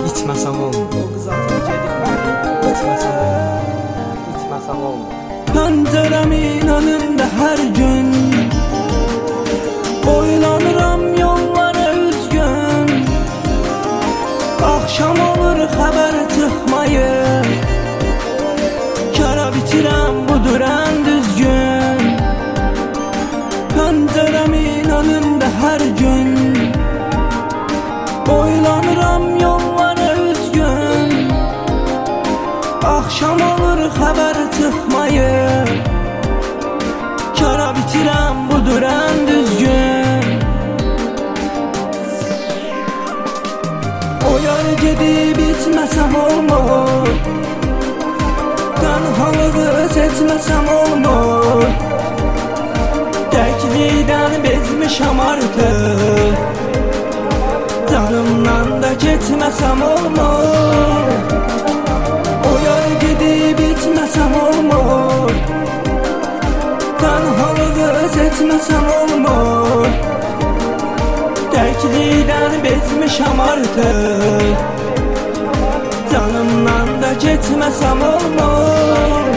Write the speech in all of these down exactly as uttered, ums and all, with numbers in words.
İçməsəm olmur. O qız atını gedib İçməsəm olmur. İçməsəm olmur. Pəncərəmin önündə hər gün boylanıram yollara üzgün. Axşam olur xəbər çıxmayır, kara bitirəm budur ən düzgün. Pəncərəmin önündə hər gün boylanıram yollara üzgün. Axşam olur xəbər çıxmayır, kara bitirəm budur ən düzgün. O yar gedib içməsəm olmur, tənhalığı seçməsəm olmur. Təklikdən bezmişəm artıq, canımdan da keçməsəm olmur. O yar gedib içməsəm olmur, tənhalığı seçməsəm olmur. Təklikdən bezmişəm artıq, canımdan da keçməsəm olmur.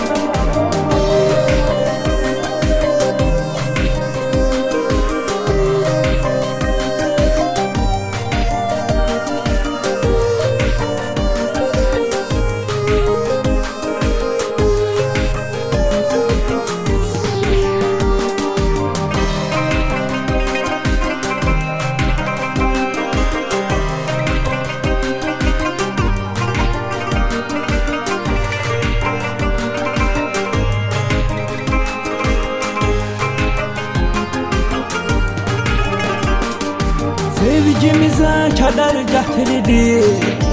Sevgimizə kədər gətirdi,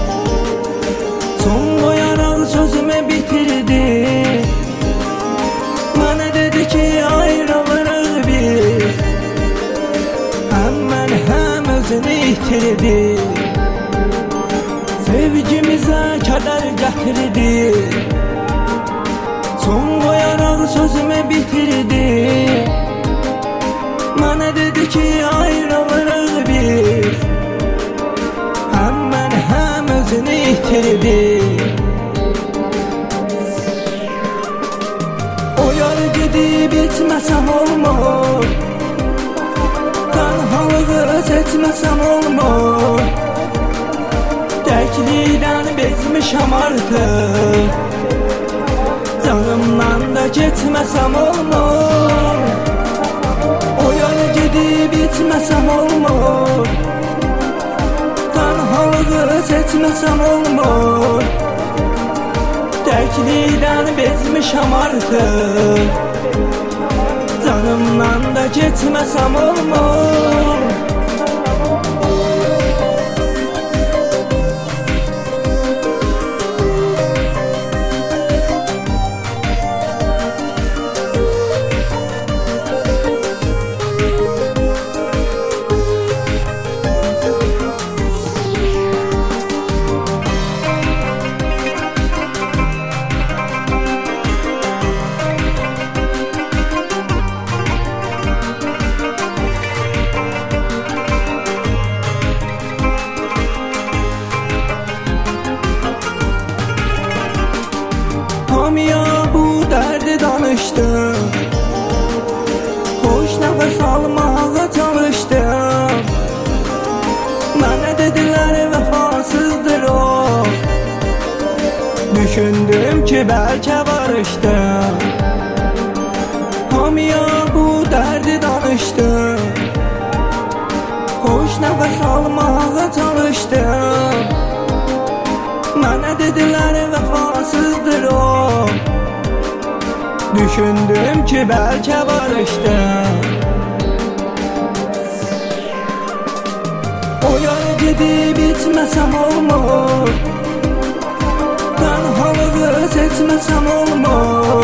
son qoyaraq sözümü bitirdi. Mənə dedi ki ayrılırıq biz, həm mən həm özünü itirdi. Sevgimizə kədər gətirdi, son qoyaraq sözümü bitirdi. Mənə dedi ki ayrılırıq biz, həm mən həm özünü itirdi. O yar gedib içməsəm olmur, tənhalığı seçməsəm olmur. Təklikdən bezmişəm artıq, canımdan da keçməsəm olmur. O yar gedib içməsəm olmur, tənhalığı seçməsəm olmur. Təklikdən bezmişəm artıq, canımdan da keçməsəm olmur. Hamıya bu dərdi danışdım, xoş nəfəs almağa çalışdım. Mənə dedilər vəfasızdır o, düşündüm ki bəlkə barışdım. Hamıya bu dərdi danışdım, xoş nəfəs almağa çalışdım. Mənə dedilər vəfasızdır o, düşündüm ki bəlkə barışdım. O yar gedib içməsəm olmur, tənhalığı seçməsəm olmur.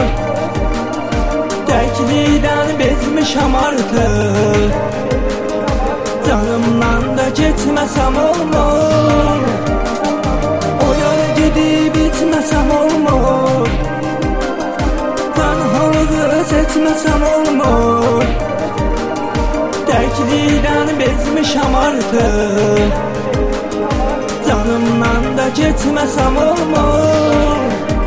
Təklikdən bezmişəm artıq, canımdan da keçməsəm olmur. O yar gedib içməsəm olmur, tənhalığı seçməsəm olmur. Təklikdən bezmişəm artıq, canımdan da getməsəm olmur.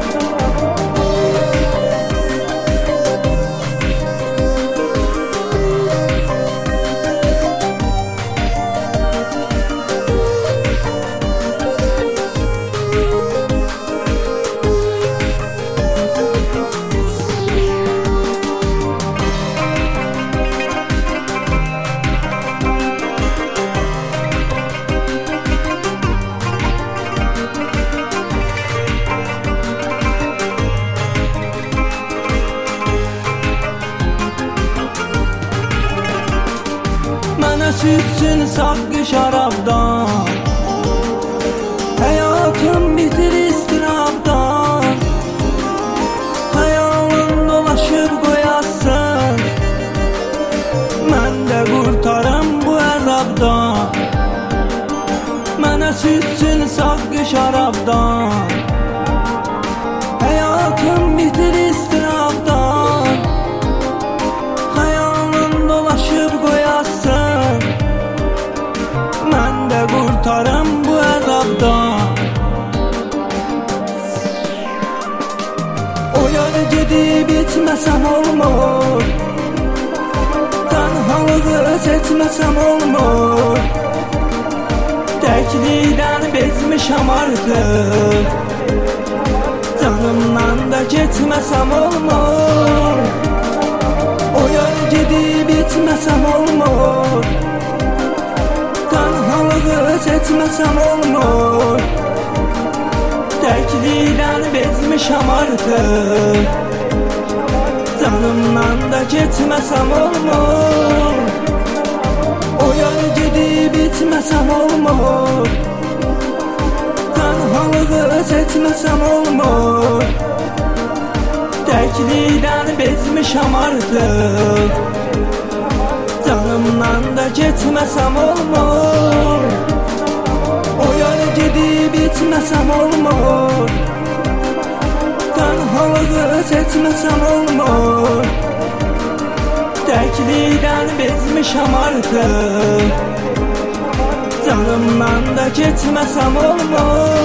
Mənə sütsün saqqı şarabdan, həyatım bitir istirabdan. Xəyalın dolaşır qoyasın, mən də qurtarım bu əzabdan. Mənə sütsün saqqı şarabdan, həyatım bitir istirabdan. Xəyalın dolaşır qoyasın, mən də qurtarım bu əzabdan. O yana gedib içməsəm olmur, tənhalığı seçməsəm olmur. Təklikdən bezmişəm artıq, canımdan da getməsəm olmur. O yana gedib içməsəm olmur, tənhalığı seçməsəm olmur. Təklikdən bezmişəm artıq, canımdan da getməsəm olmur. O yana gedib içməsəm olmur, tənhalığı seçməsəm olmur. Təklikdən bezmişəm artıq, canımdan da getməsəm olmur. O yana gedib içməsəm olmur, tənhalığı seçməsəm olmur. Təklikdən bezmişəm artıq, canımdan da getməsəm olmur.